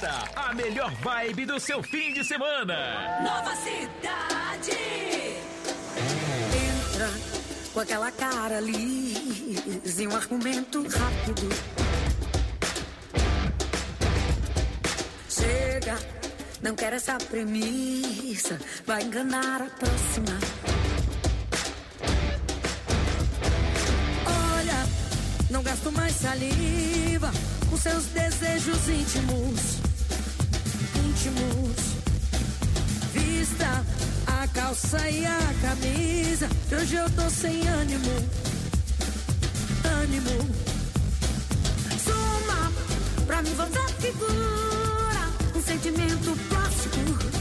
Festa, a melhor vibe do seu fim de semana. Nova Cidade. Entra com aquela cara lisa e um argumento rápido. Chega, não quero essa premissa, vai enganar a próxima. Olha, não gasto mais saliva com seus desejos íntimos. Vista a calça e a camisa, que hoje eu tô sem ânimo. Suma, pra mim você figura um sentimento plástico,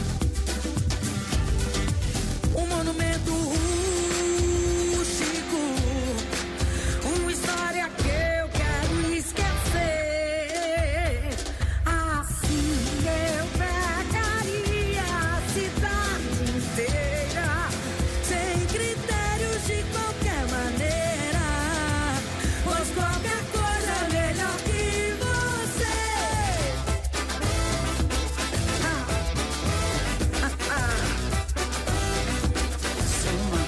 um monumento rústico, uma história que eu quero esquecer. Assim eu pegaria a cidade inteira, sem critérios de qualquer maneira, pois qualquer coisa é melhor que você. Suma.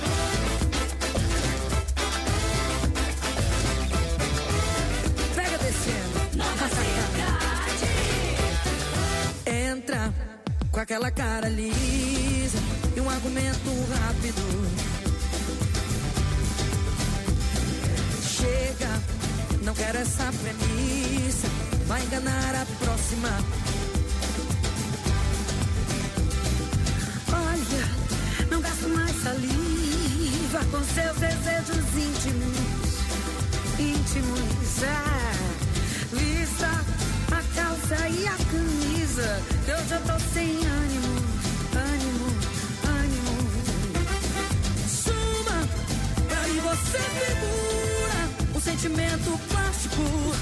Pega descendo. Nova Cidade. Entra com aquela cara lisa e um argumento rápido. Chega, não quero essa premissa, vai enganar a próxima. Olha, não gasto mais saliva com seus desejos íntimos, vista a calça e a camisa, eu já tô sem ânimo. Suma, aí você figura um sentimento plástico,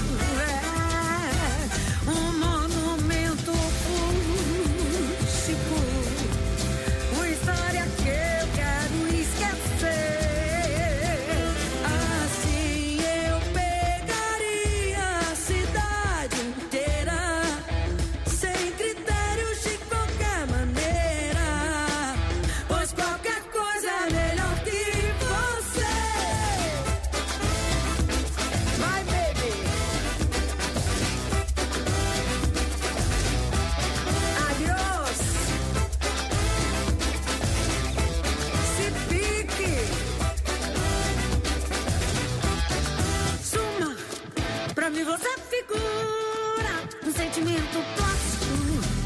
um monumento rústico, uma história que eu quero esquecer. Assim eu pegaria a cidade inteira, sem critérios de qualquer maneira, pois qualquer coisa é melhor que você. Vai, baby. Adiós. Se pique. Suma, pra mim você figura um sentimento plástico,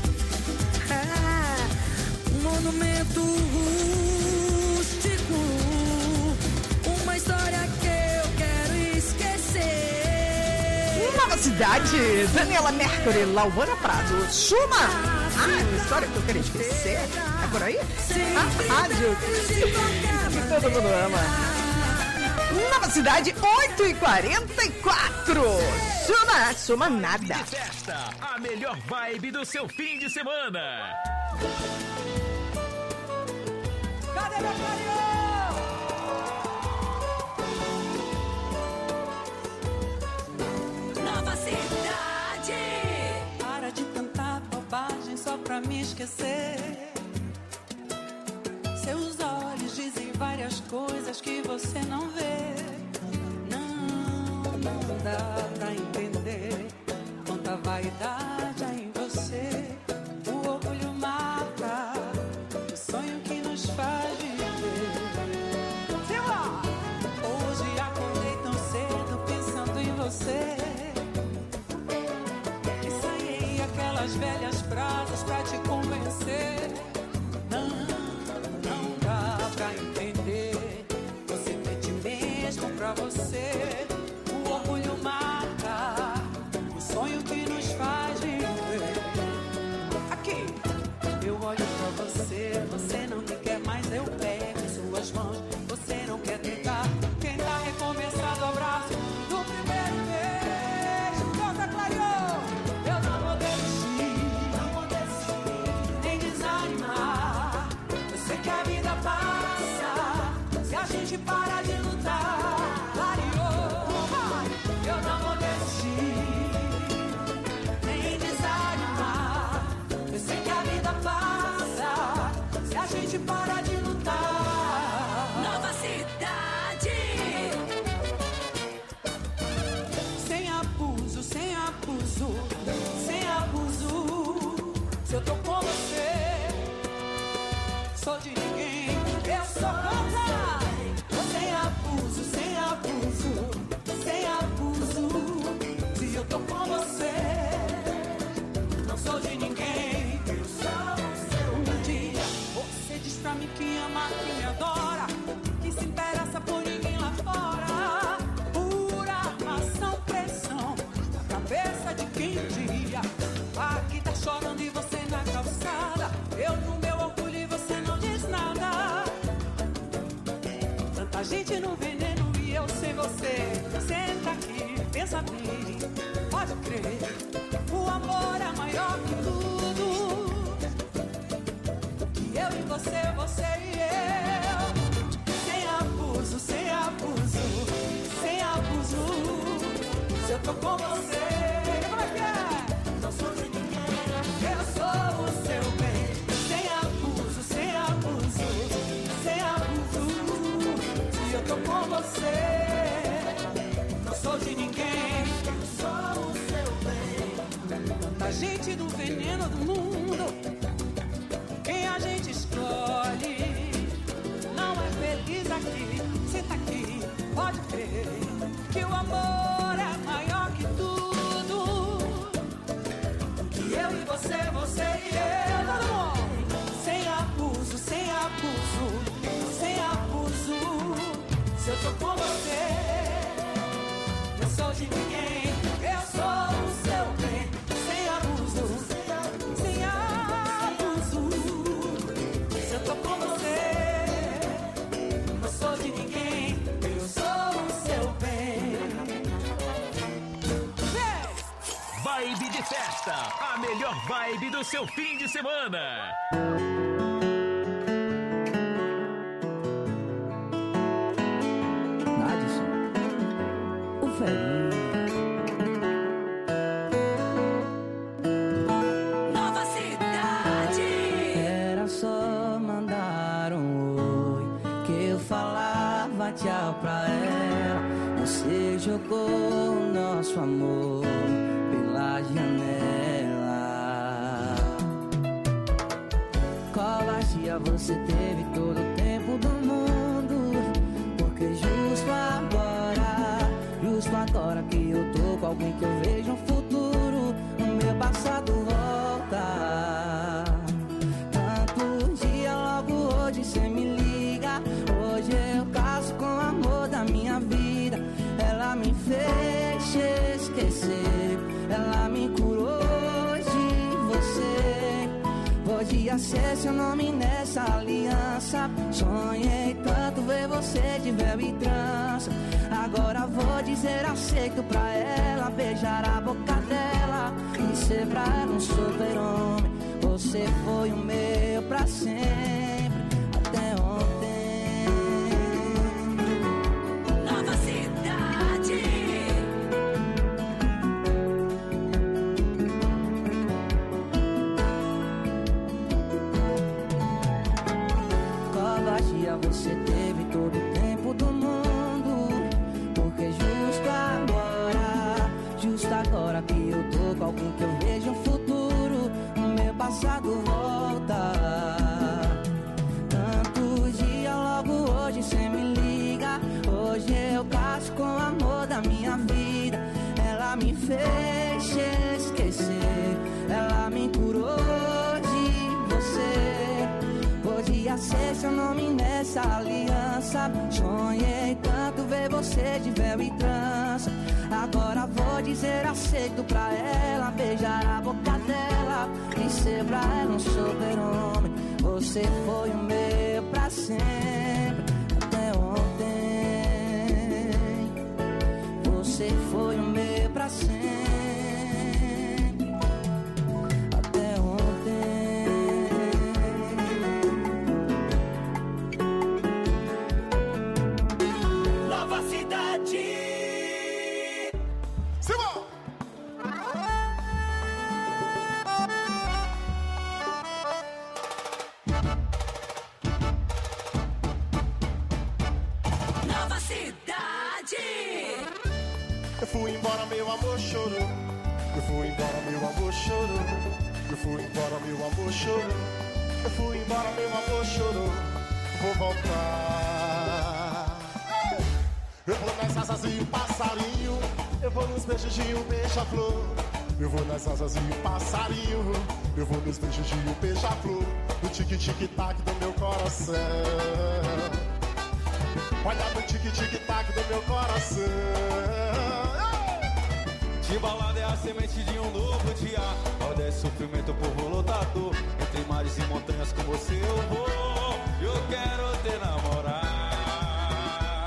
um monumento rústico, uma história que eu quero esquecer. Nova Cidade, Daniela Mercury, Lauana Prado, Suma. História que eu quero esquecer. É por aí? A rádio que todo mundo ama. Nova Cidade, 8h44. Suma nada. De Festa, a melhor vibe do seu fim de semana. Cadê meu carinho? Nova Cidade. Para de cantar bobagem só pra me esquecer. Seus olhos dizem várias coisas que você não vê. Não dá pra entender quanta vaidade há em você. O orgulho mata o sonho que nos faz viver. Hoje acordei tão cedo pensando em você. Ensaiei aquelas velhas frases pra te convencer. Não dá pra entender. Você mente mesmo pra você. O orgulho mata o sonho que nos faz viver. Aqui, eu olho pra você. Você não me quer mais, eu pego em suas mãos. Você não quer tentar recomeçar do abraço do primeiro beijo. Canta, clareou. Eu não vou desistir, nem desanimar. Eu sei que a vida passa se a gente parar de lutar. Clareou. Eu não vou desistir, nem desanimar. Tanta gente no veneno e eu sem você. Senta aqui, pensa bem, pode crer. O amor é maior que tudo. Que eu e você, você e eu. Sem abuso, sem abuso, sem abuso. Se eu tô com você, como é que é? Não sou de ninguém, eu sou o seu bem. Sem abuso, sem abuso, sem abuso. Se eu tô com você, não sou de ninguém, eu sou o seu bem. Tanta gente do veneno do mundo, quem a gente escolhe não é feliz aqui. Senta aqui, pode crer que o amor é maior que tudo. Que eu e você, você e eu, todo mundo. Sem abuso, sem abuso, sem abuso. Se eu tô com você, não sou de ninguém, eu sou o seu bem. Sem abuso, sem abuso. Se eu tô com você, não sou de ninguém, eu sou o seu bem. Vibe de festa, a melhor vibe do seu fim de semana. O velho. Nova cidade. Era só mandar um oi que eu falava tchau pra ela. Você jogou o nosso amor pela janela. Qual vazia você teve todo o tempo do mundo? Porque justo agora que eu tô com alguém que eu vejo um futuro, o meu passado volta. Tanto dia, logo hoje cê me liga. Hoje eu caso com o amor da minha vida. Ela me fez esquecer, ela me curou de você. Podia ser seu nome nessa aliança. Sonhei tanto ver você de véu e trança. Agora vou dizer aceito pra ela, beijar a boca dela e ser pra ela um super-homem. Você foi o meu pra sempre, até ontem. Nova cidade. Covardia você teve todo o tempo do mundo. Porque justo agora que eu tô com alguém que eu vejo um futuro, o meu passado volta. Tanto dia, logo hoje cê me liga. Hoje eu caso com o amor da minha vida. Ela me fez esquecer, ela me curou de você. Podia ser seu nome nessa aliança. Sonhei tanto ver você de véu e trança. Agora vou dizer aceito pra ela, beijar a boca dela e ser pra ela um super-homem. Você foi o meu pra sempre, até ontem. Você foi o meu pra sempre, até ontem. Nova cidade. Simão! Nova cidade. Eu fui embora, meu amor chorou. Eu fui embora, meu amor chorou. Eu fui embora, meu amor chorou. Eu fui embora, meu amor chorou. Vou voltar. Eu vou nas asas e o passarinho. Eu vou nos beijos de um beija-flor. Eu vou nas asas e o passarinho. Eu vou nos beijos de um beija-flor. No tique-tique-tac do meu coração. Olha no tique-tique-tac do meu coração. De balada é a semente de um novo dia. Roda é sofrimento, povo lutador. Entre mares e montanhas com você eu vou. Eu quero te namorar.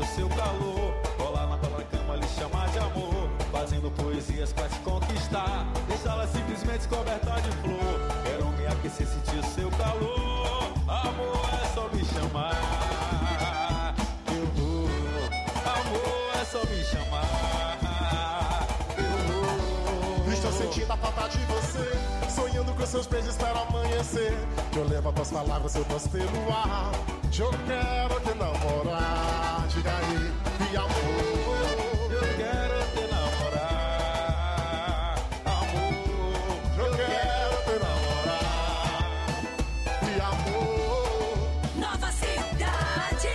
seu calor. Colar na tua cama, lhe chamar de amor. Fazendo poesias pra te conquistar. Deixá-la simplesmente coberta de flor. Quero me aquecer, sentir o seu calor. Amor é só me chamar. Eu vou. Amor é só me chamar. Eu vou. Estou sentindo a falta de você. Sonhando com seus beijos, espero amanhecer. Eu levo as tuas palavras, eu posso pelo ar. Eu quero te namorar. Diga aí, e amor. Eu quero te namorar. Amor. Eu quero te namorar. E amor. Nova Cidade.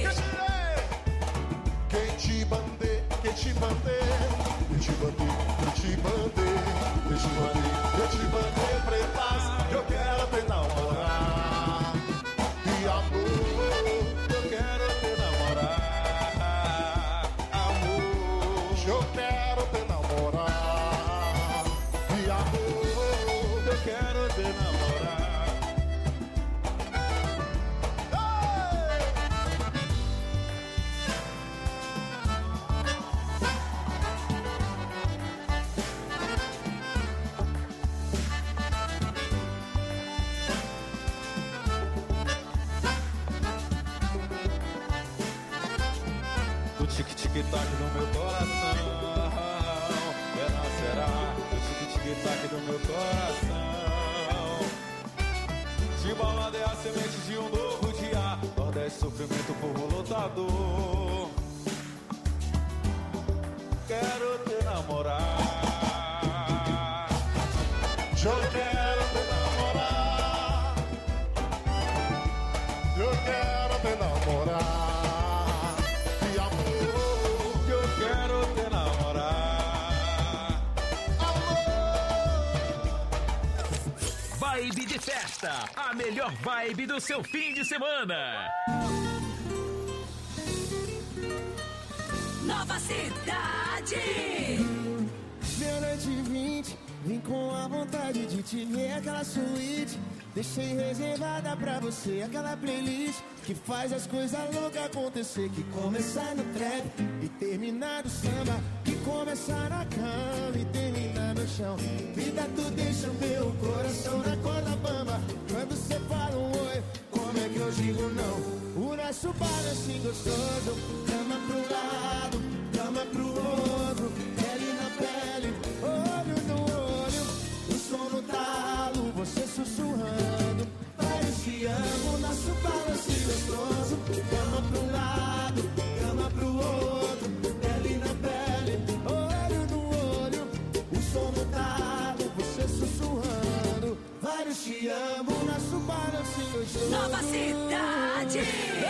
Quem te bandei, quem te bandei. Eu te bandei, eu te bandei. Eu te bandei, eu te bandei pretas. Eu quero te namorar. E amor. Eu quero te namorar. Amor. Eu quero te namorar. E amor. Eu quero te namorar. Do tic-tic-tac do meu coração, será? Do tic-tic-tac do meu coração. Timbalada é a semente de um novo dia. Nordeste, sofrimento, povo lutador. Quero te namorar. Eu quero te namorar. Eu quero te namorar. E amor. Eu quero te namorar. Vibe de festa, a melhor vibe do seu fim de semana. Nova Cidade. Meia-noite 20, vim com a vontade de te ver aquela suíte. Deixei reservada pra você aquela playlist que faz as coisas loucas acontecer. Que começar no trap e terminar no samba. Que começar na cama e terminar no chão. Vida, tu deixa o meu coração na corda bamba. Quando cê fala um oi, como é que eu digo não? O nosso balanço gostoso. Cama pro lado, cama pro outro. Pele na pele, olho no olho. O som no talo, você sussurrando. Vai, eu te amo, nosso balanço gostoso. Cama pro lado, cama pro outro. Pele na pele, olho no olho. O som no talo, você sussurrando. Vai, eu te amo, nosso balanço gostoso. Nova Cidade.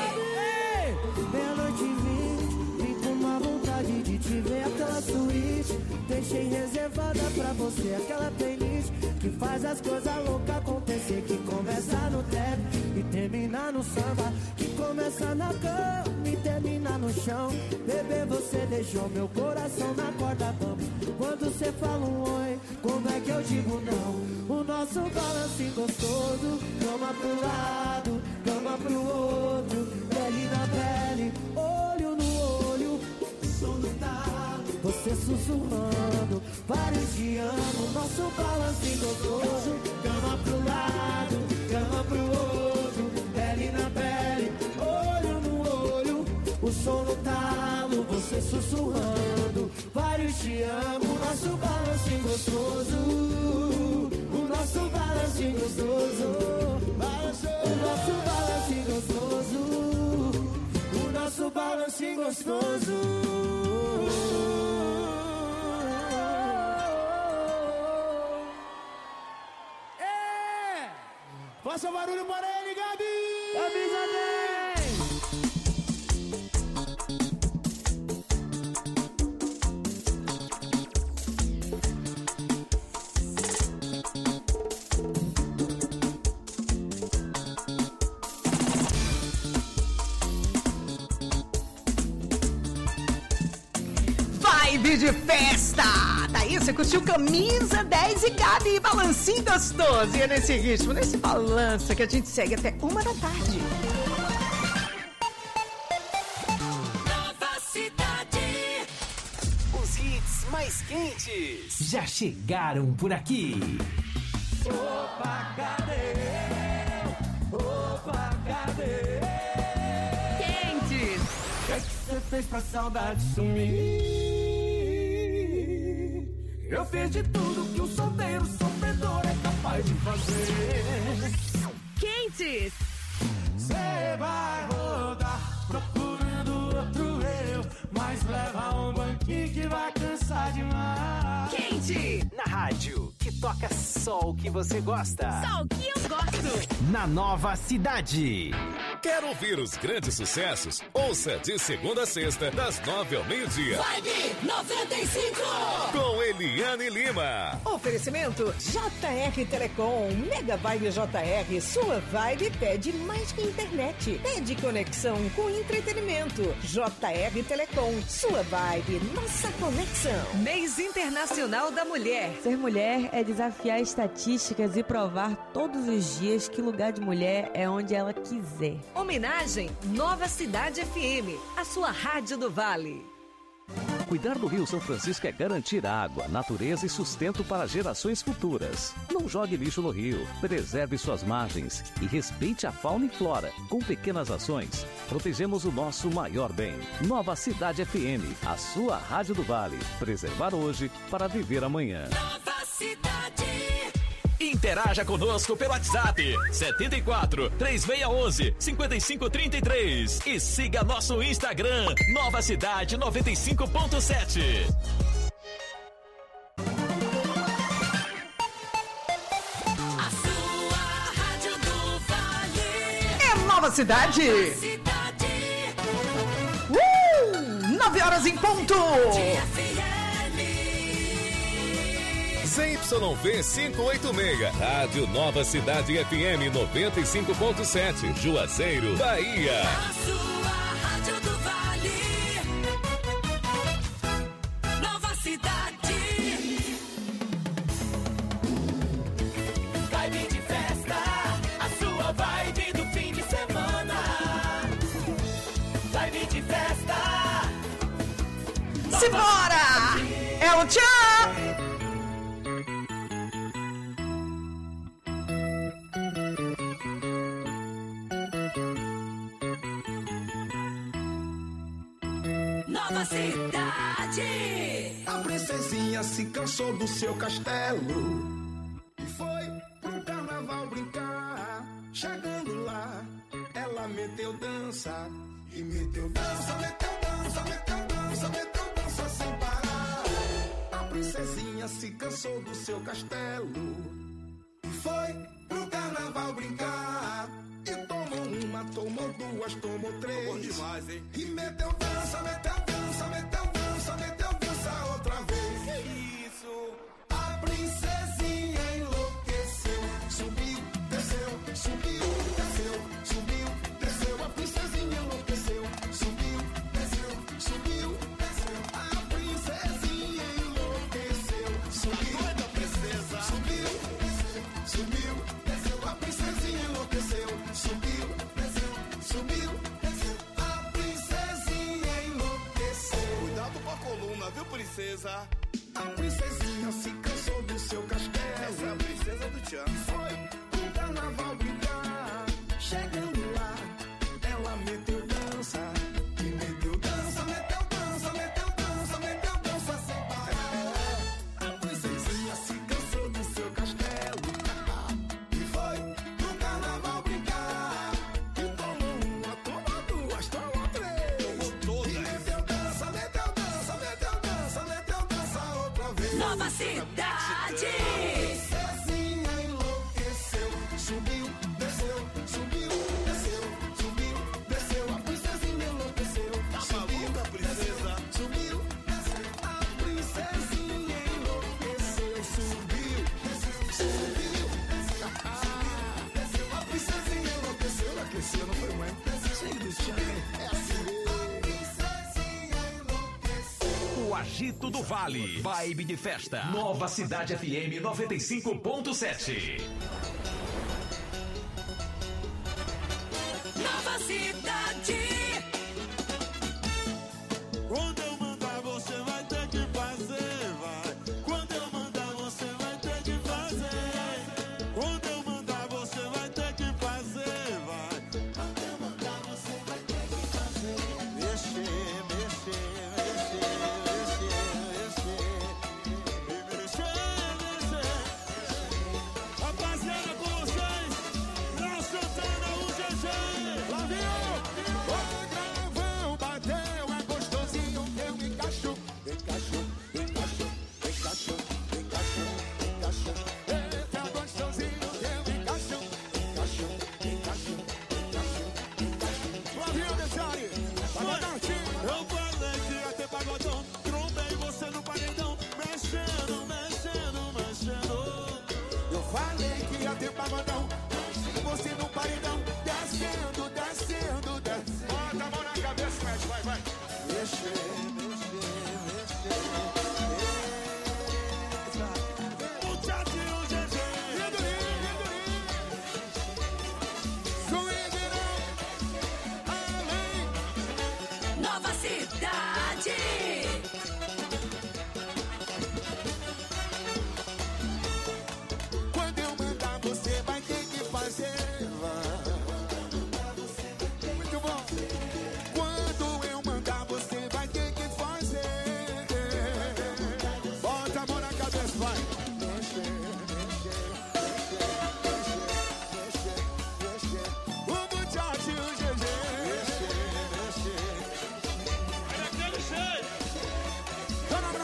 Meia-noite 20, vim com uma vontade de te ver aquela suíte. Deixei reservada pra você aquela playlist que faz as coisas loucas acontecer. Que começa no trap e termina no samba. Que começa na cama e termina no chão. Bebê, você deixou meu coração na corda bamba. Quando cê fala um oi, como é que eu digo não? O nosso balanço gostoso. Cama pro lado, cama pro outro. Pele na pele, olho no olho. Som no talo, você sussurrando. Vários te amo, nosso balanço gostoso. Cama pro lado, cama pro outro. Pele na pele, olho no olho. O som no talo, você sussurrando. Vários te amo, nosso balanço gostoso. O nosso balanço gostoso. O nosso balanço gostoso. O nosso balanço gostoso. Faça barulho para ele, Gabi! Avisa bem! Vibe de festa! Daí você curtiu Camisa 10 e Gabi, balancinho gostoso. E é nesse ritmo, nesse balanço que a gente segue até 1 da tarde. Nova hits mais quentes já chegaram por aqui. Opa, cadê? Opa, cadê? Quentes. O que você fez pra saudade sumir? Eu fiz de tudo que um solteiro sofredor é capaz de fazer. Quentes. Você vai rodar procurando outro eu, mas leva um banquinho que vai cansar demais. Quente. Na rádio, que toca só o que você gosta. Só o que eu gosto. Na Nova Cidade. Quer ouvir os grandes sucessos? Ouça de segunda a sexta, das 9 ao meio-dia. Vibe 95. Com Eliane Lima. Oferecimento JR Telecom. Mega Vibe JR. Sua vibe pede mais que internet. Pede conexão com entretenimento. JR Telecom. Sua vibe, nossa conexão. Mês Internacional da Mulher. Ser mulher é desafiar estatísticas e provar todos os dias que lugar de mulher é onde ela quiser. Homenagem Nova Cidade FM, a sua rádio do Vale. Cuidar do Rio São Francisco é garantir água, natureza e sustento para gerações futuras. Não jogue lixo no rio, preserve suas margens e respeite a fauna e flora. Com pequenas ações, protegemos o nosso maior bem. Nova Cidade FM, a sua rádio do Vale. Preservar hoje para viver amanhã. Nova Cidade. Interaja conosco pelo WhatsApp 74 3611 5533 e siga nosso Instagram Nova Cidade 95.7. A sua rádio do Vale. É Nova Cidade. Nova Cidade. 9 horas em ponto. ZYV 586, Rádio Nova Cidade FM 95.7, Juazeiro, Bahia. A sua rádio do Vale. Nova Cidade. Vibe de festa, a sua vibe do fim de semana. Vibe de festa. Simbora! É o tchau! Nova Cidade. A princesinha se cansou do seu castelo e foi pro carnaval brincar. Chegando lá, ela meteu dança e meteu dança, meteu dança, meteu dança, meteu dança sem parar. A princesinha se cansou do seu castelo e foi pro carnaval brincar. E tomou uma, tomou duas, tomou três. Bom demais, hein? E meteu dança, meteu dança, meteu dança, meteu dança outra vez. Que isso? A princesinha enlouqueceu. Subiu, desceu, subiu, desceu, subiu, desceu. A princesinha enlouqueceu. Subiu, desceu, subiu, desceu. A princesinha enlouqueceu. Subiu, doida princesa. Subiu, desceu, subiu, desceu. A princesinha enlouqueceu. Subiu, desceu, subiu, desceu. A princesinha enlouqueceu. Cuidado com a coluna, viu, princesa? A princesinha se cansou do seu castelo. Essa é a princesa do Tchan. Foi pro carnaval brincar. Chegando lá, ela meteu dança. E meteu dança, meteu dança, meteu dança, meteu dança sem parar. A princesinha se cansou do seu castelo. E foi pro carnaval brincar. E tomou uma, tomou duas, tomou três. Tomou todas. E meteu dança, meteu dança, meteu dança, meteu dança outra vez. Nova Cidade. Princesinha enlouqueceu. Subiu, desceu, subiu, desceu, subiu, desceu. A princesinha enlouqueceu. Tá maluca, princesa? Subiu, desceu. A princesinha enlouqueceu. Subiu, desceu, subiu, desceu. Desceu. A princesinha enlouqueceu. Enlouqueceu, não foi, mãe? Cheio do chão. É assim mesmo. A princesinha enlouqueceu. O Agito do Vale. Vibe de festa. Nova Cidade FM 95.7. Nova Cidade. Quando eu mandar, você vai ter que fazer.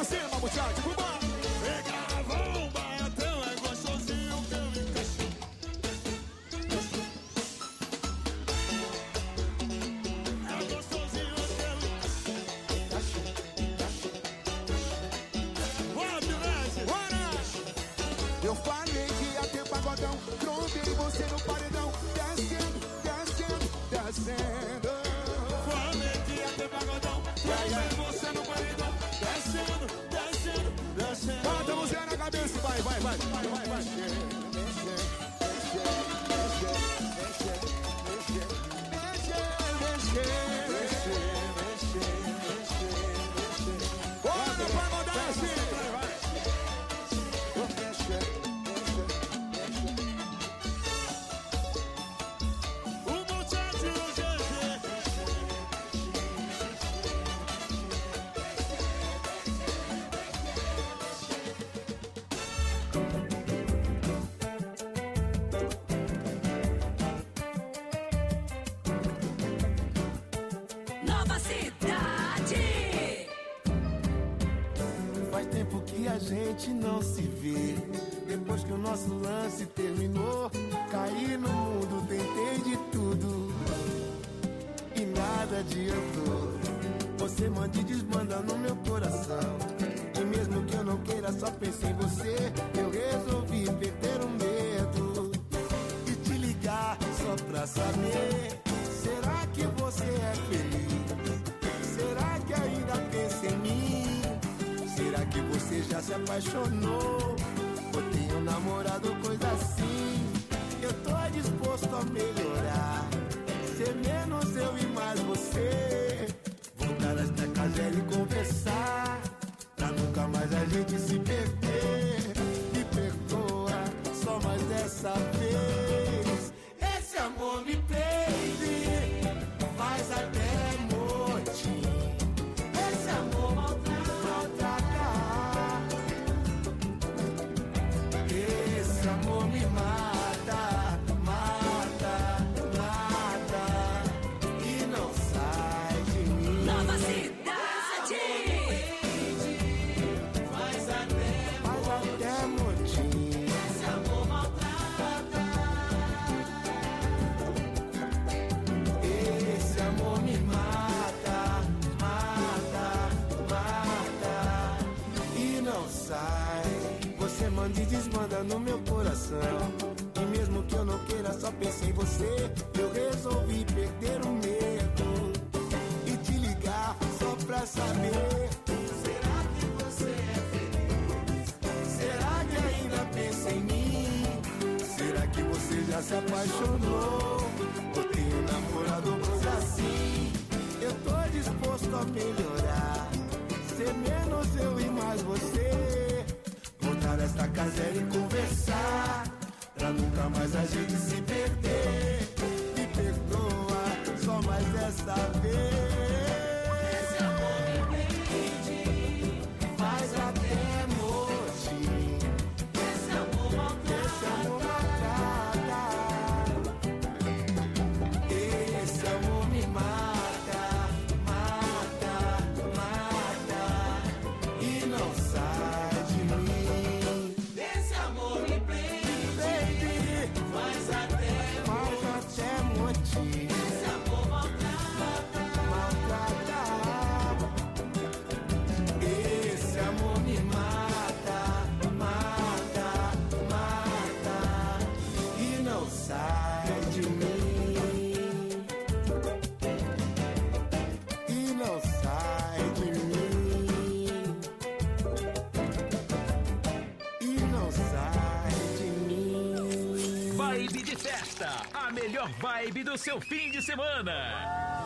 cima, muchacho, vambora. Pegava um baiatão, é gostosinho que eu encaixei. É gostosinho que eu encaixei. Bora, Pilete, bora! Eu falei que ia ter pagodão, trombei você no paredão, descendo, descendo, descendo. Falei que ia ter pagodão, trombei você no paredão, descendo, descendo, descendo. Bota a mãozinha na cabeça, vai, vai, vai, vai, vai, vai. Bora, pagodão, assim, vai. Nova Cidade. Faz tempo que a gente não se vê. Depois que o nosso lance terminou, caí no mundo, tentei de tudo e nada adiantou. Você manda e desmanda no meu coração. E mesmo que eu não queira, só pensei em você. Eu resolvi perder o medo e te ligar só pra saber. Será que você é feliz? Será que ainda pensa em mim? Será que você já se apaixonou? Ou tem um namorado, coisa assim? Eu tô disposto a melhorar, ser menos eu e mais você. Voltar esta casa e conversar, pra nunca mais a gente se perder. Me perdoa, só mais dessa vez. Esse amor me prende, faz até motim. Esse amor maltrata. Esse amor me mata, mata, mata. E não sai de mim. Nova Cidade. Faz até motim. Esse amor maltrata. Esse amor me mata, mata, mata. E não sai. Você manda e desmanda no meu coração. E mesmo que eu não queira, só pensei em você. Eu resolvi perder o medo e te ligar só pra saber. Será que você é feliz? Será que ainda pensa em mim? Será que você já se apaixonou? Ou tem um namorado ou coisa assim? Eu tô disposto a melhorar, ser menos eu e mais você. Voltar esta casa e conversar, pra nunca mais a gente se perder. Me perdoa, só mais dessa vez. Esse amor me prende, faz até motim. Esse amor maltrata. Esse amor me mata, mata, mata. E não sai de mim. Esse amor me prende, Faz até motim. esse amor maltrata. Maltrata. Esse amor me mata, mata, mata. E não sai de mim. E não sai de mim. E não sai de mim. Vibe de festa, a melhor vibe do seu fim de semana.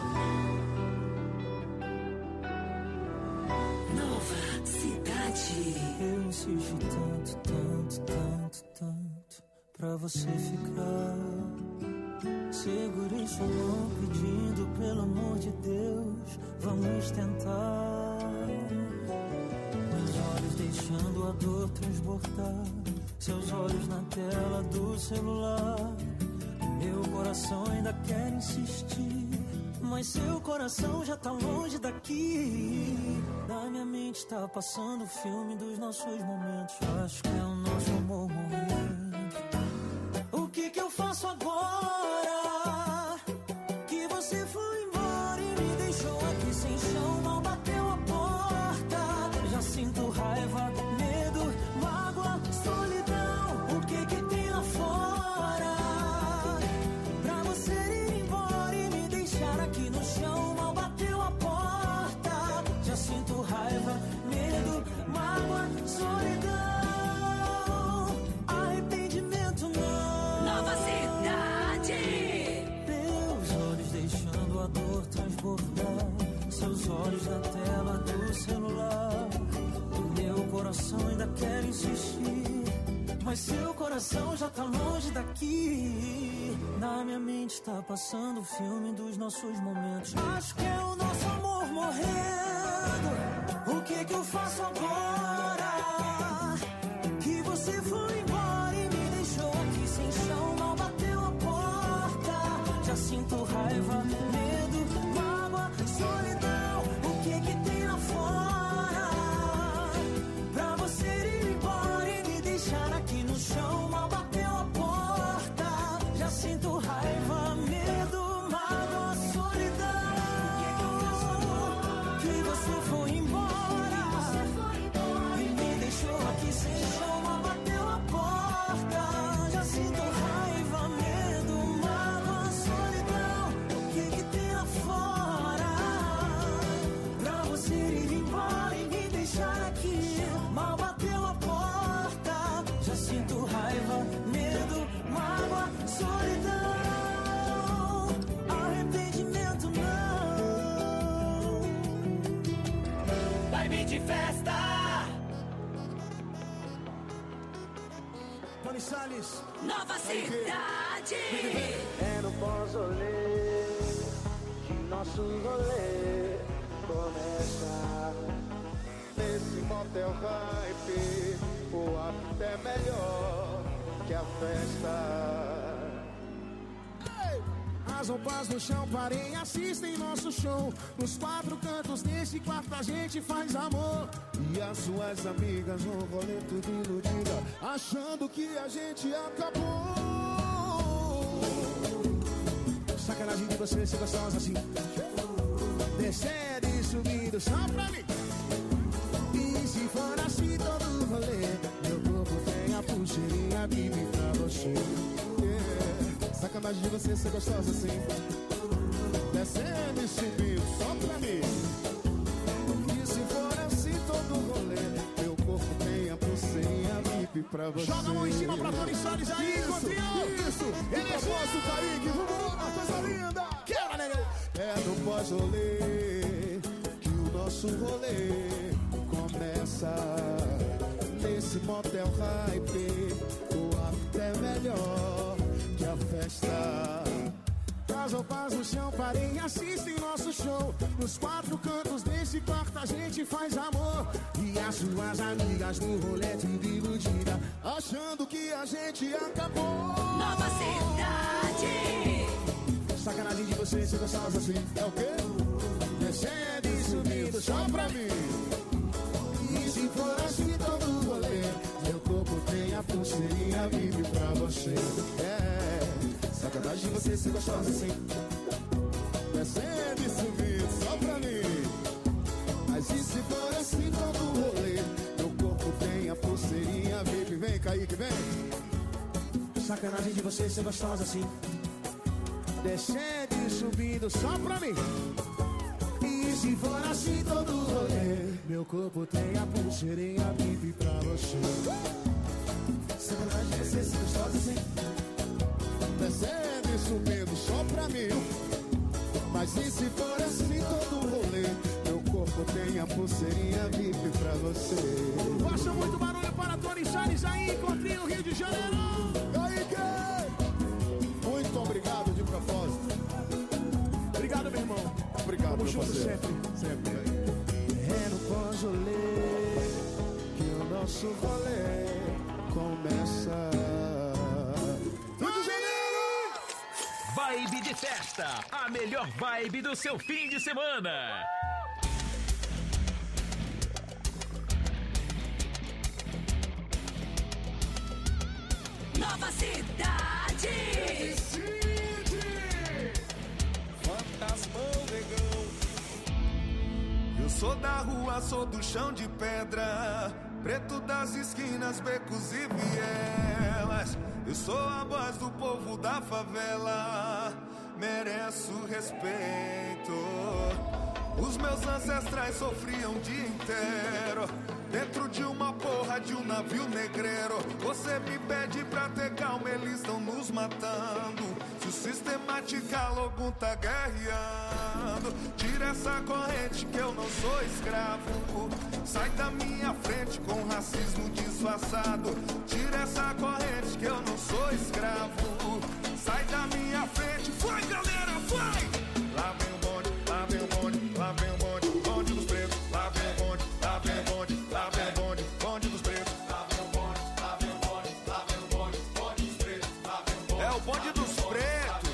Nova Cidade. Eu insisti tanto, tanto, tanto, tanto pra você ficar. Segurei sua mão pedindo pelo amor de Deus, vamos tentar. Meus olhos deixando a dor transbordar, seus olhos na tela do celular. Meu coração ainda quer insistir, mas seu coração já tá longe daqui. Dá-me a minha mente tá passando o filme dos nossos momentos. Acho que é o nosso amor morrendo. O que que eu faço agora? Que você foi embora e me deixou aqui sem chão. Mal bateu a porta. Já sinto raiva, medo, mágoa, solidão. O que que tem lá fora? Pra você ir embora e me deixar aqui no chão. Mal bateu a porta. Já sinto raiva, medo, mágoa, solidão. Arrependimento não. Nova cidade. Meus olhos deixando a dor transbordar. Seus olhos na tela do celular. O meu coração ainda quer insistir, mas seu coração já tá longe daqui. Na minha mente tá passando o filme dos nossos momentos. Acho que é o nosso amor morrendo. O que que eu faço agora? Que você foi embora e me deixou aqui sem chão. Mal bateu a porta. Já sinto raiva, medo, mágoa, solidão. O que que tem lá fora? Pra você ir embora e me deixar aqui no chão. Mal bateu a porta. Já sinto raiva, medo, mágoa, solidão. Que você foi embora e me deixou aqui sem chão. Mal bateu a porta. Já sinto raiva, medo, mágoa, solidão. O que que tem lá fora? Pra você ir embora e me deixar aqui. Mal bateu a porta. Já sinto raiva, medo, mágoa, solidão. Arrependimento não. Vibe de festa. Tony Salles. Nova cidade. É no pós-rolê que nosso rolê começa. Nesse motel hype, o after é melhor que a festa. As roupas no chão, parem, assistem nosso show. Nos quatro cantos desse quarto a gente faz amor. E as suas amigas no rolê tudo iludida, achando que a gente acabou. Sacanagem de você ser gostosa assim. Descendo e subindo só pra mim. E se for assim todo rolê, meu corpo tem a pulseirinha bibi pra você. Yeah. Sacanagem de você ser gostosa assim. Descendo e subindo só pra mim. E se for assim todo rolê, meu corpo tem a pulseirinha VIP pra você. Joga a mão em cima pra Tony Salles aí, Continho! Isso! E propósito, Kaique, vamos lá, coisa linda! Quebra, neném! É no pós-rolê que o nosso rolê começa. Nesse motel hype, o after é melhor que a festa. As roupas no chão, parem e assistem nosso show. Nos quatro cantos desse quarto a gente faz amor. E as suas amigas no rolê tudo iludida, achando que a gente acabou. Nova cidade. Sacanagem de você ser gostosa assim. É o quê? Descendo e subindo só pra mim. E se for assim todo rolê, meu corpo tem a pulseirinha vive pra você. É, sacanagem de você ser gostosa assim. Descendo e subindo só pra mim. Mas e se for assim todo rolê, meu corpo tem a pulseirinha vive. Vem, Kaique, vem. Sacanagem de você ser gostosa assim. Descendo e subindo só pra mim. E se for assim todo rolê, meu corpo tem a pulseirinha VIP pra você. Sacanagem de você ser gostosa assim. Descendo e subindo só pra mim. Mas e se for assim todo rolê, meu corpo tem a pulseirinha VIP pra você. Faça muito barulho para Tony Salles aí, encontrei o Rio de Janeiro. Kaique! Muito obrigado de propósito. Obrigado, meu irmão. Obrigado, Vamos meu juntos parceiro. sempre. É no pós-rolê que o nosso rolê começa. Rio de Janeiro! Vibe de festa, a melhor vibe do seu fim de semana. Nova cidade. Fantasmão negão. Eu sou da rua, sou do chão de pedra, preto das esquinas, becos e vielas. Eu sou a voz do povo da favela, mereço respeito. Os meus ancestrais sofriam o dia inteiro dentro de uma porra de um navio negreiro. Você me pede pra ter calma, eles estão nos matando. Se o sistema te cala, algum tá guerreando. Tira essa corrente que eu não sou escravo. Sai da minha frente com racismo disfarçado. Tira essa corrente que eu não sou escravo. Sai da minha frente, vai galera, vai! Lá vem o bonde, lá vem o bonde, lá vem o bonde, bonde dos pretos. Lá vem o bonde, lá vem o bonde, lá vem o bonde, bonde dos pretos. Lá vem o bonde, lá vem o bonde, lá vem o bonde, bonde dos pretos. Lá vem o bonde, é o bonde dos pretos.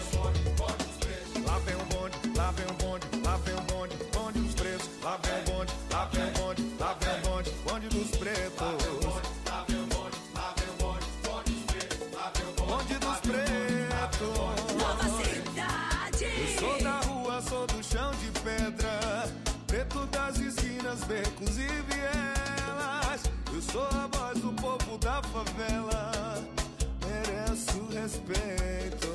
Lá vem o bonde, lá vem o bonde, lá vem o bonde, bonde dos pretos. Lá vem o bonde, lá vem o bonde, lá vem o bonde, bonde dos pretos. Lá vem o bonde, lá vem o bonde, lá vem o bonde, bonde dos pretos. Lá vem o bonde dos pretos. Nova cidade. Eu sou da rua, sou do chão de pedra, preto das esquinas, becos e vielas. Eu sou a voz do povo da favela, mereço respeito.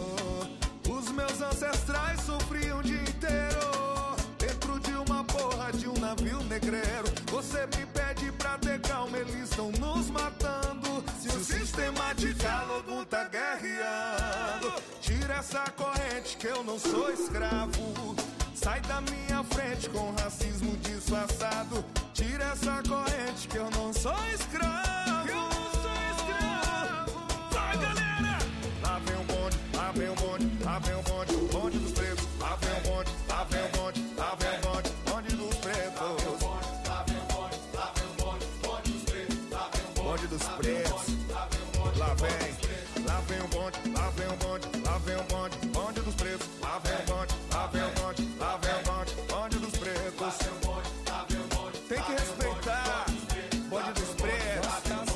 Os meus ancestrais sofriam o dia inteiro dentro de uma porra de um navio negreiro. Você me pede pra ter calma, eles estão nos matando. Se o sistema te cala, algum tá guerreando. Tira essa corrente que eu não sou escravo. Sai da minha frente com racismo disfarçado. Tira essa corrente que eu não sou escravo. Eu não sou escravo. Vai galera! Lá vem o bonde, lá vem o bonde, lá vem o bonde, bonde dos pretos. Lá vem o bonde, lá vem o bonde, lá vem o bonde, bonde dos pretos. Lá vem o bonde, lá vem o bonde, lá vem o bonde, bonde dos pretos. Lá vem o bonde dos pretos. Lá vem, lá vem o bonde, lá vem o bonde, lá vem o bonde, bonde dos pretos. Lá vem o bonde, lá vem o bonde, lá vem o bonde, bonde dos pretos. Tem que respeitar, bonde dos pretos.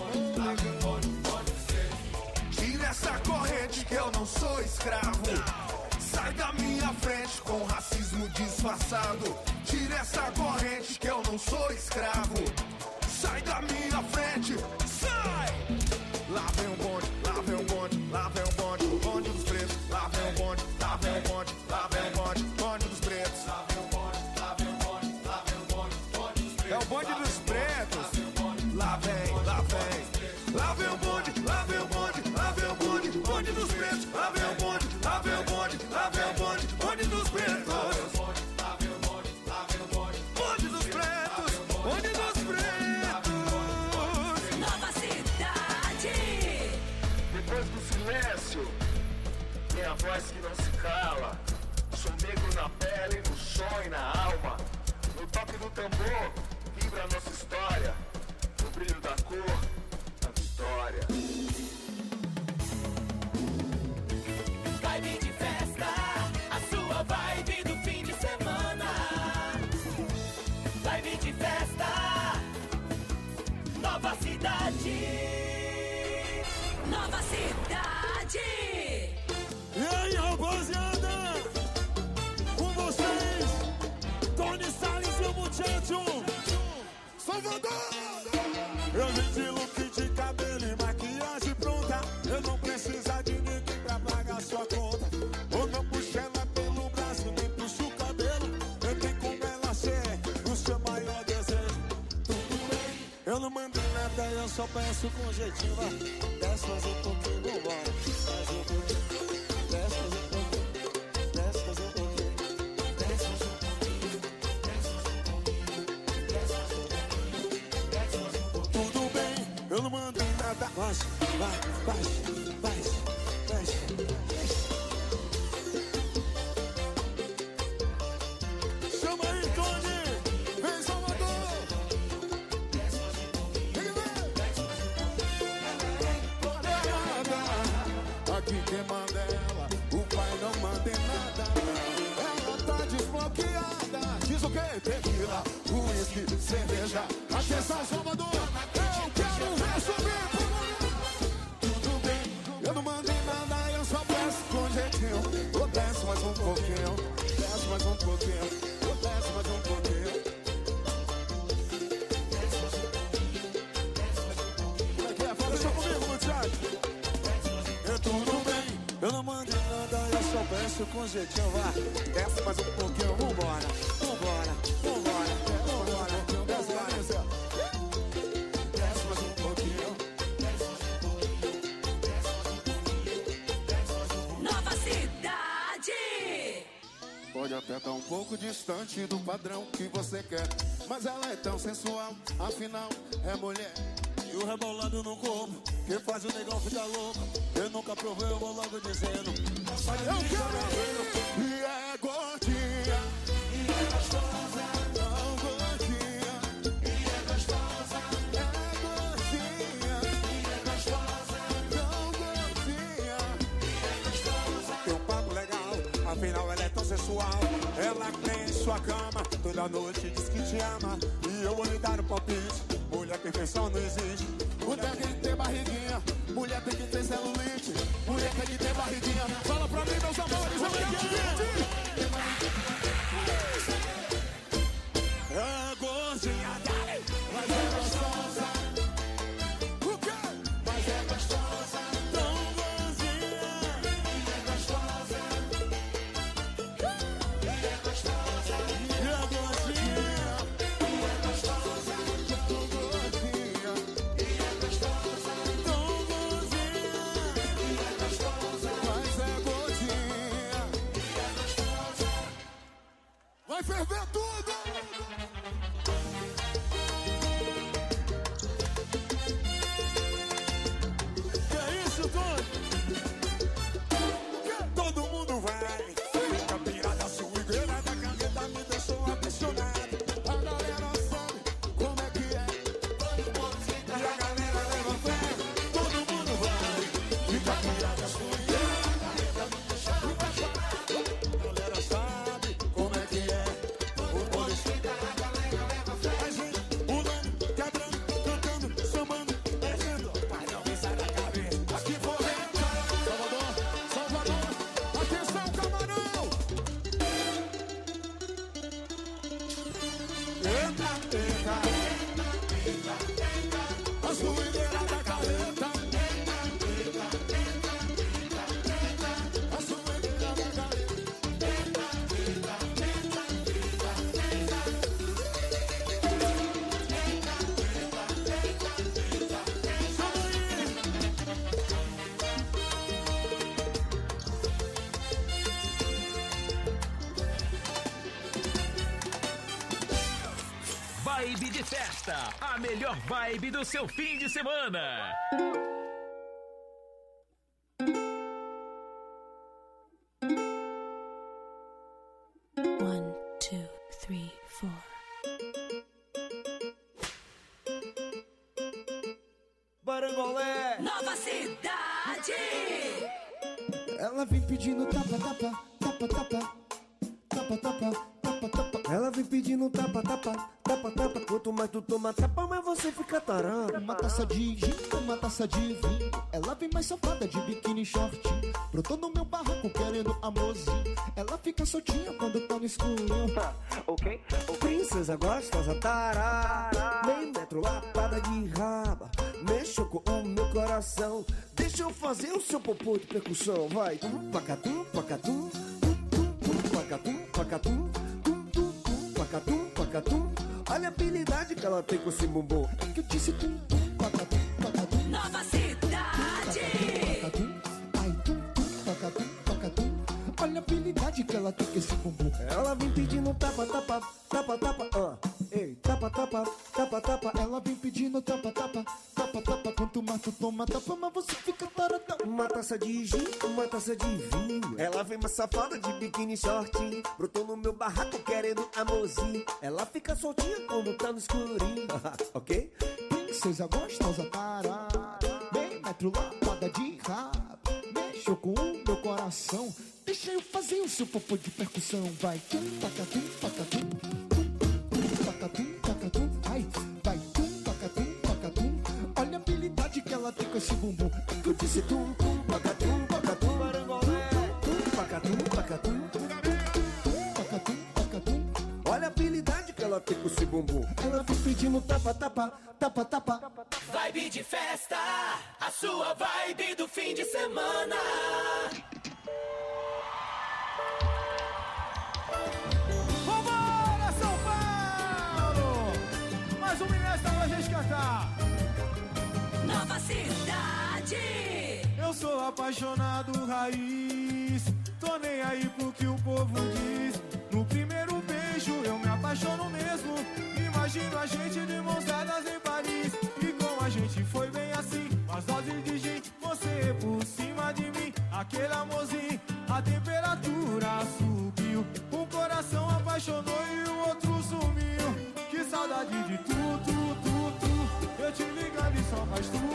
Tira essa corrente que eu não sou escravo. Sai da minha frente com racismo disfarçado. Tira essa corrente que eu não sou escravo. Sai da minha frente, sai! Lá vem o bonde, lá vem o bonde, lá vem o bonde, bonde dos pretos. Lá vem o bonde, lá vem o bonde, lá vem o bonde, bonde dos pretos. Lá vem o bonde, lá vem o bonde, lá vem o bonde, bonde dos pretos. É o bonde dos pretos. Lá vem, lá vem. Lá vem o bonde, lá vem o bonde, lá vem o bonde, bonde dos pretos. Lá vem o bonde, lá vem o bonde, lá vem o bonde, bonde dos pretos. Lá vem o bonde, lá vem o bonde, bonde dos pretos, bonde dos pretos. Nova cidade. Depois do silêncio, tem a voz que não se cala. Sou negro na pele, no som e na alma. No toque do tambor, vibra a nossa história. No brilho da cor, a vitória. Vibe de festa, a sua vibe do fim de semana. Vibe de festa, nova cidade. Nova cidade. E aí, rapaziada? Com vocês, Tony Salles e o Muchacho. Salvador! Eu vim de look de cabelo e maquiagem pronta. Eu não preciso de ninguém pra pagar sua conta. Eu não puxo ela pelo braço, nem puxo o cabelo. Eu tenho como ela ser o seu maior desejo. Tudo bem, eu não mando nada, eu só peço com jeitinho. Vai, desce, faz um pouquinho, vambora. Faz um pouquinho, desce, faz um pouquinho. Desce, faz um pouquinho. Desce, faz um pouquinho. Desce, faz um pouquinho. Desce, faz um pouquinho. Desce, faz um pouquinho. Tudo bem, eu não mando nada. Vai, vai, vai, vai, vai. Chama aí, Tony! Vem, Salvador! Aqui quem manda é ela, o pai não manda em nada. Ela tá desbloqueada. Diz o que? Tequila, uísque, cerveja. Atenção, Salvador! Eu quero resumir. Tudo bem, isso com jeitinho, vai. Desce mais um pouquinho, vambora. Vambora, vambora, vambora. Desce mais um pouquinho. Nova Cidade. Pode até estar um pouco distante do padrão que você quer, mas ela é tão sensual, afinal é mulher. E o rebolado no corpo, que faz o negão ficar louco. Eu nunca provei, eu vou logo dizendo. Eu quero ver. E é gordinha, e é gostosa, tão gordinha, e é gostosa, é gordinha, e é gostosa, tão gordinha, e é gostosa. Tem um papo legal, afinal ela é tão sensual. Ela tem sua cama, toda noite diz que te ama. E eu vou lhe dar um palpite. Mulher perfeição não existe. mulher tem que ter barriguinha, mulher tem que ter celulite, mulher tem que ter barriguinha. Fala pra mim, meus amores, eu quero É gordinha, mas é gostosa. o quê? Mas é gostosa, Tão gordinha. E é gostosa, E é gordinha. e é gostosa, tão gordinha, e é gostosa, Tão gordinha. e é gostosa, mas é gordinha. e é gostosa. Vai ferver tudo! Que é isso, Tony? Todo mundo vai. Fica pirada, sua igreja da caneta me deixou apaixonado. A galera sabe como é que é. E a galera leva fé. Todo mundo vai. Fica pirada, sua igreja da caneta me deixou apaixonado. A galera sabe como é que é. O povo fica, a galera leva fé. A gente pulando, quebrando, cantando, chamando, descendo. Mas não me sai da cabeça. Aqui for Salvador, Salvador, atenção, camarão! Eita, eita, A suideira da caleta. A suideira da caleta. Vibe de festa, a melhor vibe do seu fim de semana. One, two, three, four. Barangolé. Nova Cidade. Ela vem pedindo tapa, tapa, tapa, tapa, tapa, tapa, tapa, tapa. Ela vem pedindo tapa, tapa, tapa, tapa. Quanto mais tu toma tapa, mais você fica tarado. Uma taça de gin, uma taça de vinho. Ela vem mais safada de biquíni short. Brotou no meu barraco querendo amorzinho. Ela fica soltinha quando tá no escuro. Ok? Princesa gostosa, tarada. Meio metro lapada de raba. Mexeu com o meu coração. Deixa eu fazer o seu popô de percussão. Vai, pacatum, pacatum. Pacatum, pacatum. Pacatum, pacatum. Olha a habilidade que ela tem com esse bumbum. É que eu disse tum, tum, pacatum, pacatum. Nova Cidade. Pacatum, ai, tum, tum, pacatum, pacatum. Olha a habilidade que ela tem com esse bumbum. Ela vem pedindo tapa, tapa, tapa, tapa, ei, tapa, tapa, tapa, tapa. Ela vem pedindo tapa, tapa, tapa, tapa. Quanto mais tu toma tapa, mas você fica taradão. Uma taça de gin, uma taça de vinho. Ela vem uma safada de biquíni short. Brotou no meu barraco querendo amorzinho. Ela fica soltinha quando tá no escurinho. Ok? Princesa gostosa, tarada. Bem metro lapada de rabo. Mexeu com o meu coração. Deixa eu fazer o seu popô de percussão. Vai, tum, pacatum, pacatum. Tum, pacatum, pacatum. Ai, vai, tum, pacatum, pacatum. Olha a habilidade que ela tem com esse bumbum. É que eu disse tum, tum, pacatum, pacatum. Tum, pacatum, pacatum. Tum, pacatum, pacatum. Olha a habilidade que ela tem com esse bumbum. Ela vem pedindo tapa, tapa, tapa, tapa. Vibe de festa, a sua vibe do fim de semana. Eu sou apaixonado raiz, tô nem aí pro que o povo diz. No primeiro beijo eu me apaixono mesmo. Imagino a gente de mãos dadas em Paris. E com a gente foi bem assim, as doses de gin, você por cima de mim. Aquele amorzinho, a temperatura subiu. Um coração apaixonou e o outro sumiu. Que saudade de tu. Eu te ligando e só faz tu.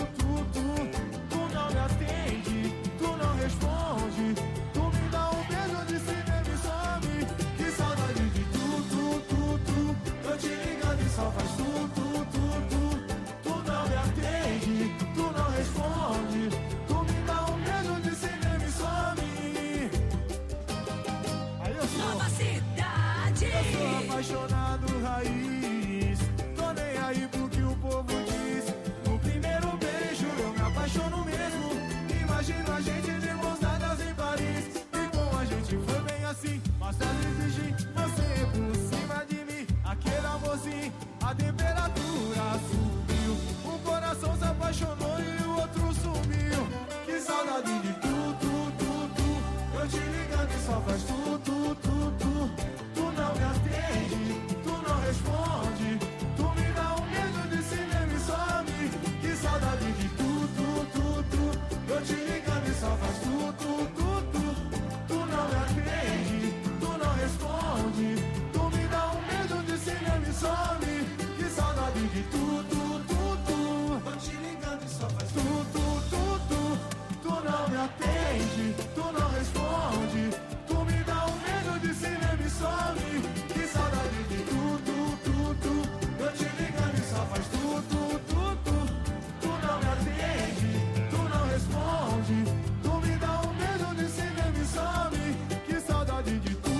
Tu não me atende, tu não responde. Tu me dá um beijo de cinema e some. Que saudade de tu. Eu te ligando e só faz tu. Tu não me atende, tu não responde. Tu me dá um beijo de cinema e some. Aí eu sou Nova Cidade. Eu sou apaixonado raiz, tô nem aí pro que o povo diz. No primeiro beijo eu me apaixono mesmo. Imagino a gente de mãos dadas em Paris. E com a gente foi bem assim, mas tarde de gin, você por cima de mim. Aquele amorzinho, a temperatura subiu. Um coração se apaixonou e o outro sumiu. Que saudade de tu. Eu te ligando e só faz tu. Tu não me atende, tu não responde. Tu me dá um beijo de cinema e some. Que saudade de tu. Eu te ligando e só faz tu. Tu não me atende, tu não responde. Tu me dá um beijo de cinema e some. Que saudade de tu. Eu te ligando e só faz tu. Tu não me atende, tu não responde. Tu me dá um beijo de cinema e some. Que saudade de tu. Eu te ligando e só faz tu. Tu não me atende, tu não responde. Tu me dá um beijo de cinema e some. Que saudade de tu.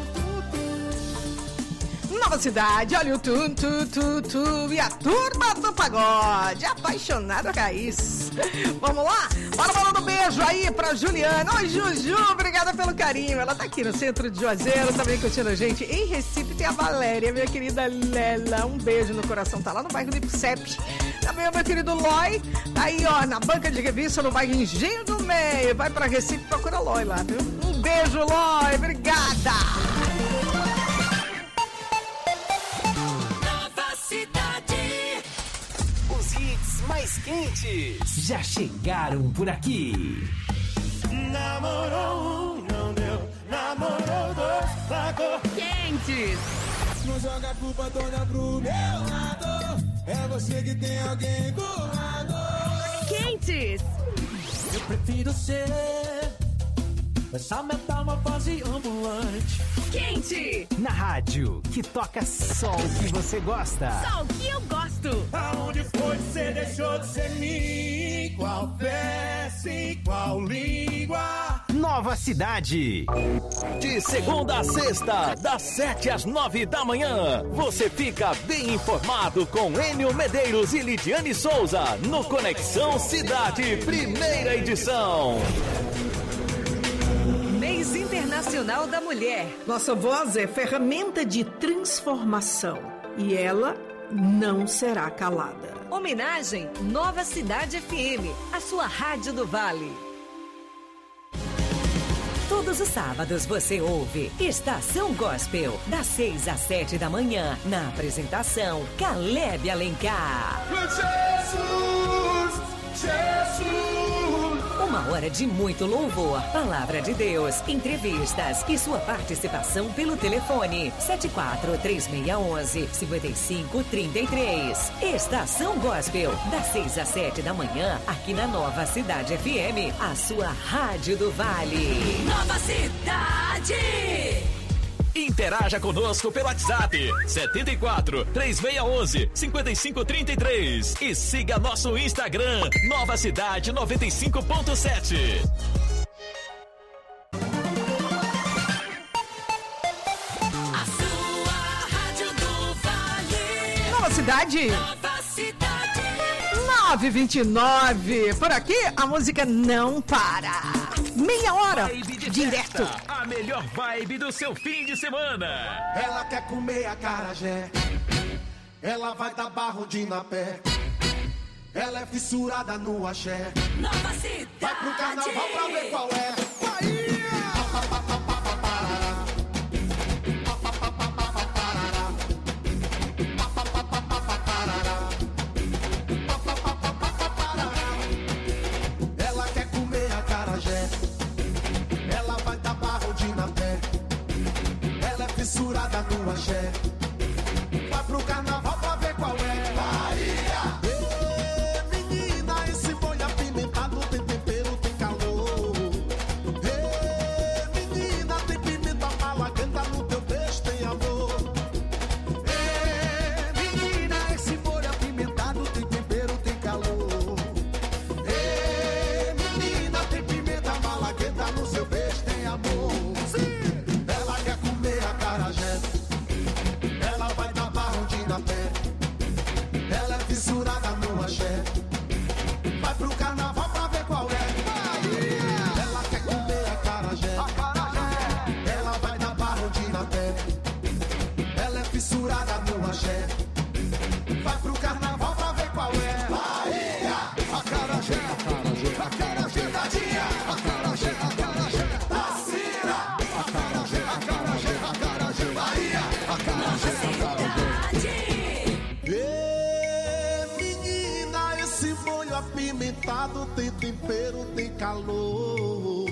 Nova Cidade, olha o tu e a turma do pagode, apaixonado raiz. Vamos lá? Bora mandando um beijo aí pra Juliana. Oi, Juju, obrigada pelo carinho. Ela tá aqui no centro de Juazeiro, também curtindo a gente. Em Recife tem a Valéria, minha querida Lela. Um beijo no coração, tá lá no bairro do Ipsep. Também o meu querido Loi, tá aí, ó, na banca de revista no bairro Engenho do Meio. Vai pra Recife, procura Loi lá, viu? Um beijo, Loi, obrigada. Mais quentes já chegaram por aqui. Namorou um, não deu. Namorou dois, largou. Quentes. Não joga a culpa toda pro meu lado. É você que tem alguém do lado. Quentes. Eu prefiro ser essa metamorfose ambulante. Quente. Na rádio que toca só o que você gosta. Só o que eu gosto. Aonde foi que você deixou de ser mim? Qual peça e qual língua? Nova Cidade. De segunda a sexta, das 7 às 9 da manhã. Você fica bem informado com Enio Medeiros e Lidiane Souza no Conexão Cidade, primeira edição. Mês Internacional da Mulher. Nossa voz é ferramenta de transformação e ela não será calada. Homenagem Nova Cidade FM, a sua rádio do Vale. Todos os sábados você ouve Estação Gospel, das 6 às 7 da manhã, na apresentação Caleb Alencar. Jesus! Uma hora de muito louvor, palavra de Deus, entrevistas e sua participação pelo telefone 74-3611-5533. Estação Gospel, das 6 às 7 da manhã, aqui na Nova Cidade FM, a sua rádio do Vale. Nova Cidade! Interaja conosco pelo WhatsApp 74-3611-5533 e siga nosso Instagram Nova Cidade 95.7. A sua rádio do Vale. Nova Cidade. Nova Cidade. 9h29. Por aqui a música não para. Meia hora direto. A melhor vibe do seu fim de semana. Ela quer comer acarajé. Ela vai dar barro de na pé. Ela Ela é fissurada no axé. Nova Cidade. Vai pro carnaval pra ver qual é. Ela quer comer acarajé. Ela vai dar barro de na pé. Ela é fissurada no axé. Vai pro carnaval pra ver qual é. Bahia! Ê, menina, esse boi apimentado tem tempero, tem calor. Ê, menina, tem pimenta malaganda no teu beijo, tem amor. Ê, menina, esse boi apimentado tem tempero, tem calor. Ê, menina, tem pimenta malaganda no seu beijo, tem amor. Sim. Ela quer comer acarajé. Ela vai dar barro de na pé. Ela é fissurada no axé. Vai pro carnaval pra ver qual é. Ela quer comer acarajé. Ela vai dar barro de na pé. Ela é fissurada no axé. Vai pro carnaval pra ver qual é. Bahia! Acarajé, acarajé, acarajé da dia. Acarajé, acarajé da Cira. Acarajé, acarajé, acarajé Bahia. Acarajé, acarajé. Ê, menina, esse molho apimentado tem tempero, tem calor.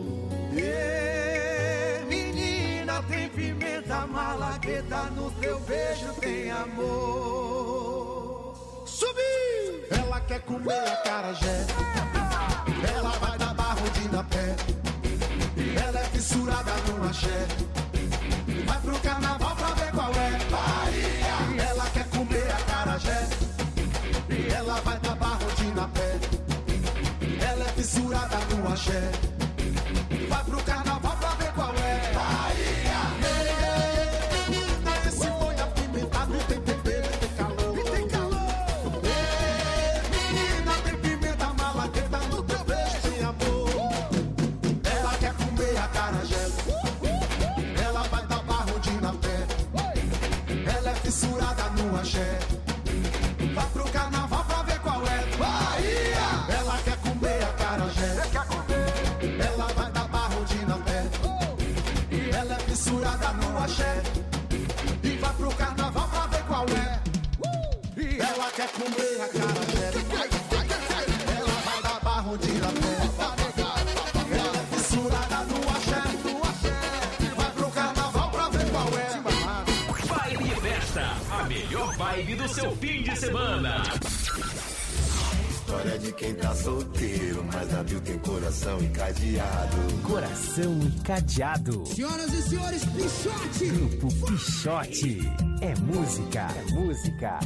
Ê, menina, tem pimenta malagueta no teu beijo, tem amor. Subiu! Ela quer comer acarajé. Ela vai dar barro de na pé. Ela é fissurada no axé. Vai pro carnaval pra ver qual é. Bahia! Ela quer comer acarajé. Ela vai dar barro de na pé. Ela é fissurada no axé. Vai pro carnaval pra ver qual é. Bahia! Menina, esse boi apimentado tem tempero, tem calor. E tem calor. Menina, tem pimenta malagueta no teu beijo, tem amor. Ela quer comer acarajé. Ela vai dar barro de na pé. Ela é fissurada no axé. Vai pro carnaval pra ver qual é. Bahia! Ela quer comer acarajé. Ela vai dar barro de na pé. Ela é fissurada no axé. E vai pro carnaval pra ver qual é. Ela quer comer acarajé. Ela vai dar barro de na pé. Ela é fissurada no axé. Vai pro carnaval pra ver qual é. Vibe Festa, a melhor vibe do seu fim de semana. História de quem tá solteiro, mas navio tem coração e cadeado. Coração e cadeado. Senhoras e senhores, Pichote! Grupo Pichote. É música, é música.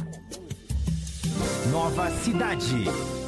Nova Cidade.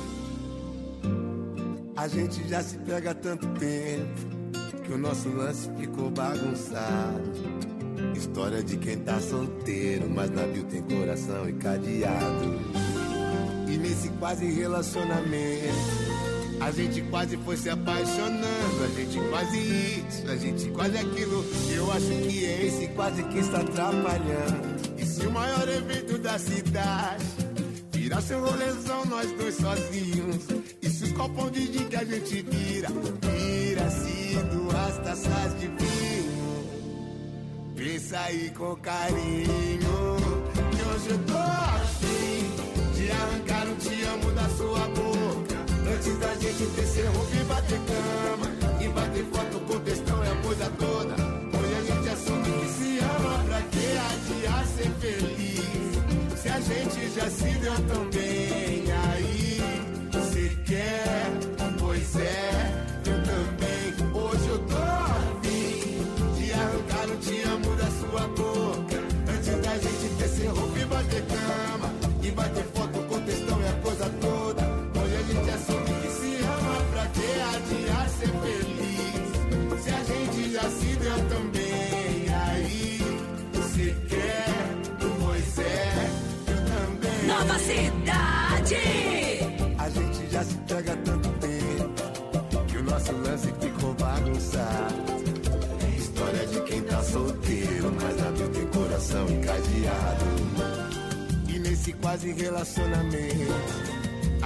A gente já se pega há tanto tempo que o nosso lance ficou bagunçado. História de quem tá solteiro, mas navio tem coração e cadeado. E nesse quase relacionamento, a gente quase foi se apaixonando. A gente quase isso, a gente quase aquilo. Eu acho que é esse quase que está atrapalhando. E se o maior evento da cidade virar seu rolezão, nós dois sozinhos? E se os copão de gin que a gente vira-se 2 taças de vinho? Pensa aí com carinho, que hoje eu tô afim de arrancar um te amo da sua boca. Antes da gente descer roupa e bater cama, e bater foto com textão é a coisa toda. Hoje a gente assume que se ama, pra que adiar ser feliz? Se a gente já se deu tão bem, aí cê quer? Pois é, eu também. Hoje eu tô afim de arrancar um te amo da sua boca. Antes da gente descer roupa e bater cama, e bater foto com textão é a coisa toda. Hoje a gente assume que se ama, pra que adiar ser feliz? Se a gente já se deu tão bem, aí cê quer? Pois é, eu também. Nova Cidade! A gente já se pega há tanto tempo que o nosso lance ficou bagunçado. História de quem tá solteiro, mas navio tem coração encadeado. E nesse quase relacionamento, a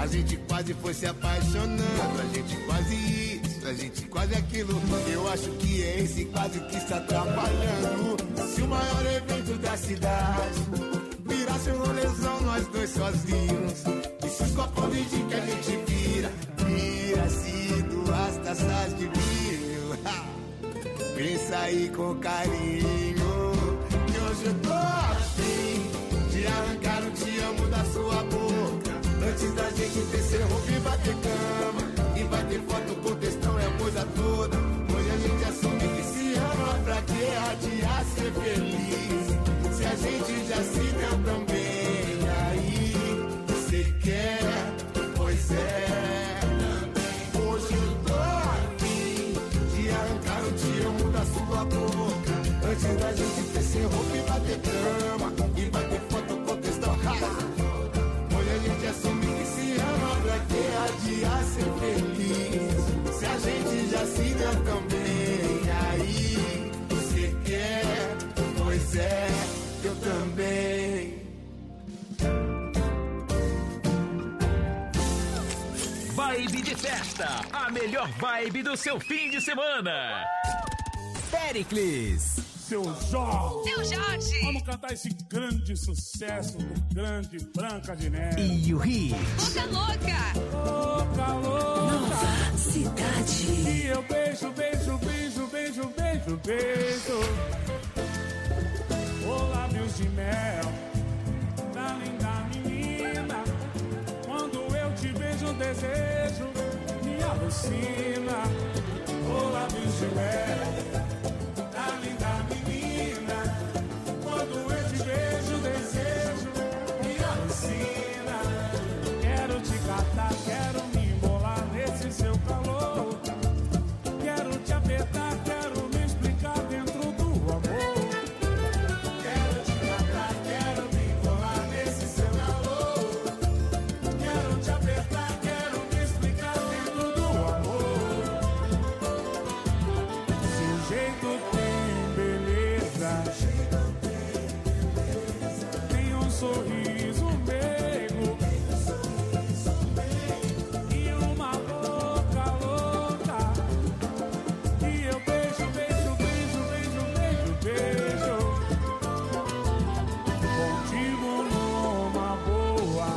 gente quase foi se apaixonando, a gente quase isso, a gente quase aquilo. Eu acho que é esse quase que está atrapalhando. Se o maior evento da cidade virasse um rolezão, nós dois sozinhos, e se os copos de gin que a gente vira-se duas taças de vinho. Pensa aí com carinho, que hoje eu tô afim de arrancar o te amo da sua boca, antes da gente descer roupa e bater cama, e vai ter foto com textão e a coisa toda. Hoje a gente assume que se ama, pra que adiar ser feliz, se a gente já se deu tão bem. Aí, você quer, pois é. Hoje eu tô afim de arrancar o te amo da sua boca, antes da gente descer roupa e bater cama, e vai ter foto com textão. Hoje a gente assume que se ama, pra que adiar ser feliz, se a gente já se deu tão bem. Aí, você quer, pois é, eu também. Vibe de festa, a melhor vibe do seu fim de semana. Péricles. Seu Jorge. Seu Jorge. Vamos cantar esse grande sucesso do grande Branca de Neve. E o Hit. Boca louca. Boca louca. Nova cidade. E eu beijo, beijo, beijo, beijo, beijo, beijo. Ô lábios de mel da linda menina. Quando eu te vejo, o desejo me alucina. Ô lábios de mel da linda menina. Quando eu te vejo, o desejo me alucina. Quero te catar, quero me embolar nesse seu calor. Quero te apertar, quero me explicar dentro do amor. Quero te catar, quero me embolar nesse seu calor. Quero te apertar, quero me explicar dentro do amor. Seu jeito tem beleza, tem um sorriso meigo e uma boca louca. E eu beijo, beijo, beijo, beijo, beijo, beijo. Contigo numa boa,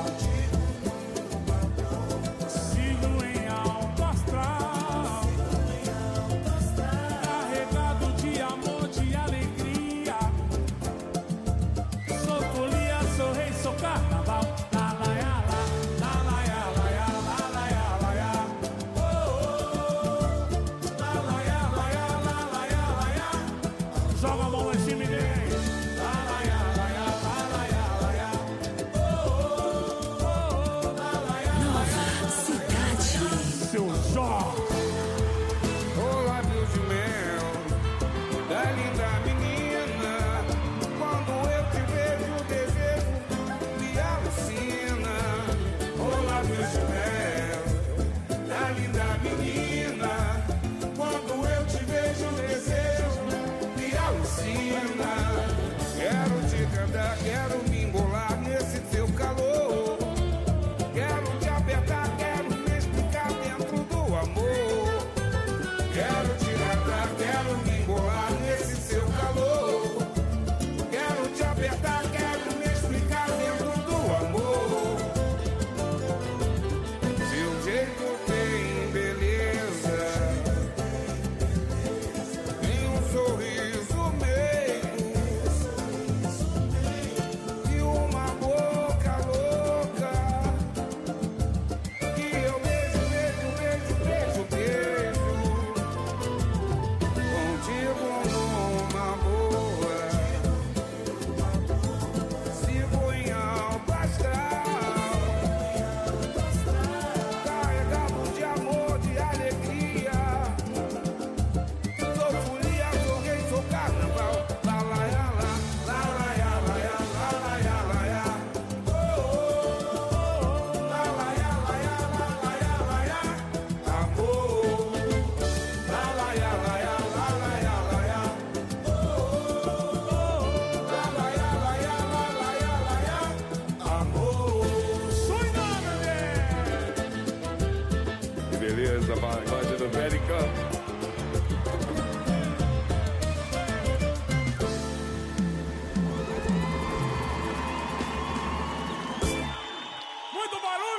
sigo em alto astral, carregado de amor, de alegria. Sou folia, sou rei, sou carnaval. La la ya la, la la ya la ya, la la ya la ya. Oh oh, la la ya la ya, la la ya la ya. Joga a mão lá em cima e diz. La la ya la ya, la la ya la ya. Oh oh, la la ya la ya. Cidade. Seu Jorge. Ô lábios de mel da linda menina. Quando eu te vejo, o desejo me alucina. Ô lábios de mel da linda menina. Quando eu te vejo, o desejo me alucina. Quero te cantar, quero me embolar nesse teu calor. Quero te apertar, quero me explicar dentro do amor. Quero te cantar, quero me embolar nesse seu calor. Quero te apertar, quero me explicar dentro do amor.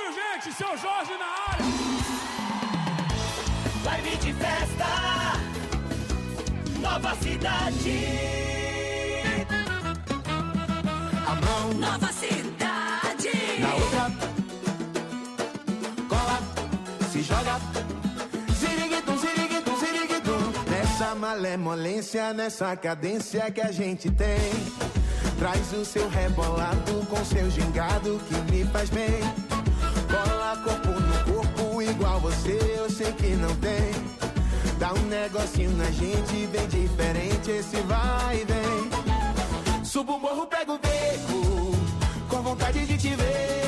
barulho, gente! Seu Jorge na área! Live de festa, Nova Cidade. A mão Nova Cidade. na outra, cola, se joga. Ziriguidum, ziriguidum, ziriguidum. Nessa malemolência, nessa cadência que a gente tem. Traz o seu rebolado com seu gingado que me faz bem. Cola corpo no corpo igual você, eu sei que não tem. Dá um negocinho na gente bem diferente, esse vai e vem. Subo o morro, pego o beco, com vontade de te ver.